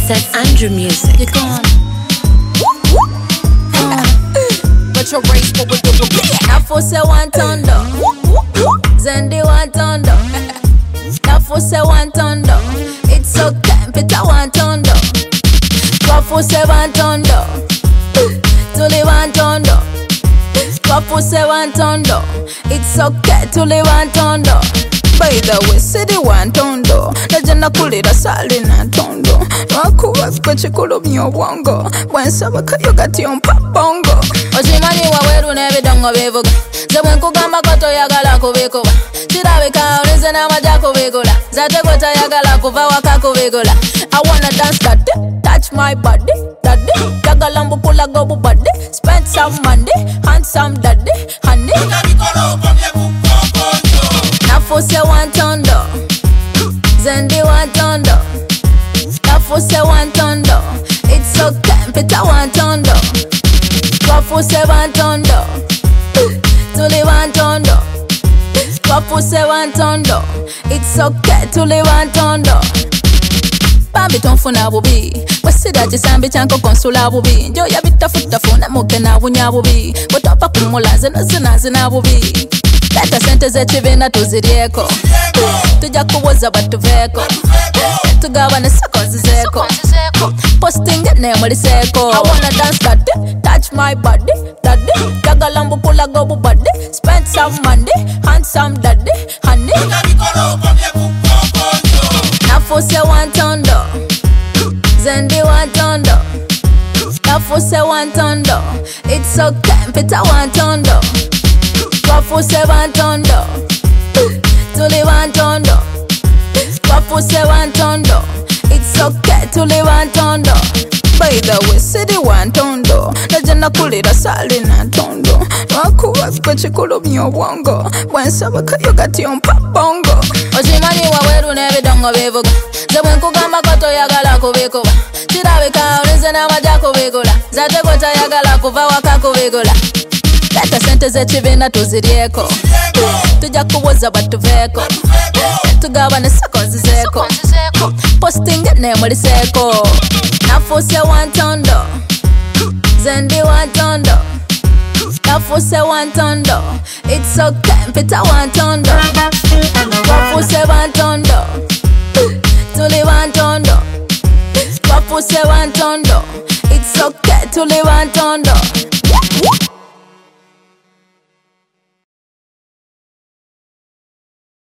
St. Andrew music. You're gone. But your race, but we do it. Nafuse wantondo Zendi wantondo Nafuse wantondo It's okay, Peter wantondo Twafuse wantondo Tuli wantondo Twafuse wantondo It's okay, tuli wantondo. By the way, city wantondo Najana kulira sali na tondo Wakuwa kwa chikulu mnyobwango Wansaba kayo gati yompa bongo Oshimani waweru nebidongo bivuga Zemwe nkugamba koto yagala kubikuba Chirabika olize na maja kubikula Zate kweta yagala kuva waka kubikula I wanna dance daddy, touch my body Daddy, yagala mbupula gobu body Spend some money, handsome daddy Honey Nafuse wantondo Zendi wantondo Nafuse wantondo It's okay, Peter wantondo Twafuse wantondo Tuli wantondo Twafuse wantondo It's okay, tuli wantondo. Bambi tonfuna bubi Wasida chisambi chanko konsula bubi Njo ya bitafutafuna muke na bunya bubi Botopa kumula zina bubi Leta sente zechibina tuzirieko Tuja kuwoza batuveko Tugabane sako zizeko Posting ne muliseko I wanna dance daddy, touch my body Daddy, yagala mbupula gobu body Spend some money, handsome daddy Honey Nafuse wantondo Zendi wantondo Nafuse wantondo It's okay, Peter wantondo Twafuse wantondo Tuli wantondo Twafuse wantondo It's okay, tuli wantondo. By the way, city wantondo Najana kulira sali na tondo Wakuwa kwa chikulu mnyobwango Wansaba kayo gati yompa bongo Oshimani waweru nebidongo bivuga Zemwe nkugamba koto yagala kubikuba Chirabika olize na maja kubikula Zate kweta yagala kuva waka kubikula Leta sente zechibina tuzirieko Tuja kuwoza batuveko Tugabane sako zizeko Posting ne muliseko Nafuse wantondo Zendi wantondo Nafuse wantondo It's okay, Peter wantondo Twafuse wantondo Tuli wantondo Twafuse wantondo It's okay, tuli wantondo.